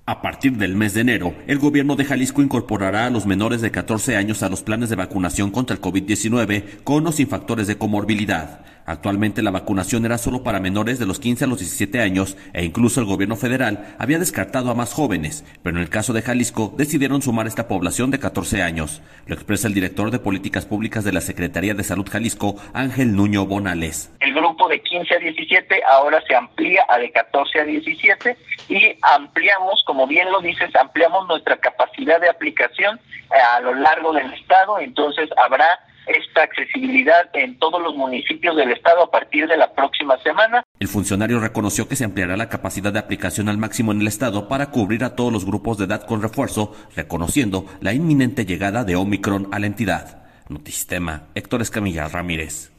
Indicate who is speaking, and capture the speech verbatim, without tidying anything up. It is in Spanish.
Speaker 1: A partir del mes de enero, el gobierno de Jalisco incorporará a los menores de catorce años a los planes de vacunación contra el COVID diecinueve con o sin factores de comorbilidad. Actualmente la vacunación era solo para menores de los quince a los diecisiete años e incluso el gobierno federal había descartado a más jóvenes, pero en el caso de Jalisco decidieron sumar esta población de catorce años. Lo expresa el director de Políticas Públicas de la Secretaría de Salud Jalisco, Ángel Nuño Bonales.
Speaker 2: El grupo de quince a diecisiete ahora se amplía a de catorce a diecisiete y ampliamos, como bien lo dices, ampliamos nuestra capacidad de aplicación a lo largo del estado, entonces habrá esta accesibilidad en todos los municipios del estado a partir de la próxima semana.
Speaker 1: El funcionario reconoció que se ampliará la capacidad de aplicación al máximo en el estado para cubrir a todos los grupos de edad con refuerzo, reconociendo la inminente llegada de Omicron a la entidad. Notisistema, Héctor Escamilla Ramírez.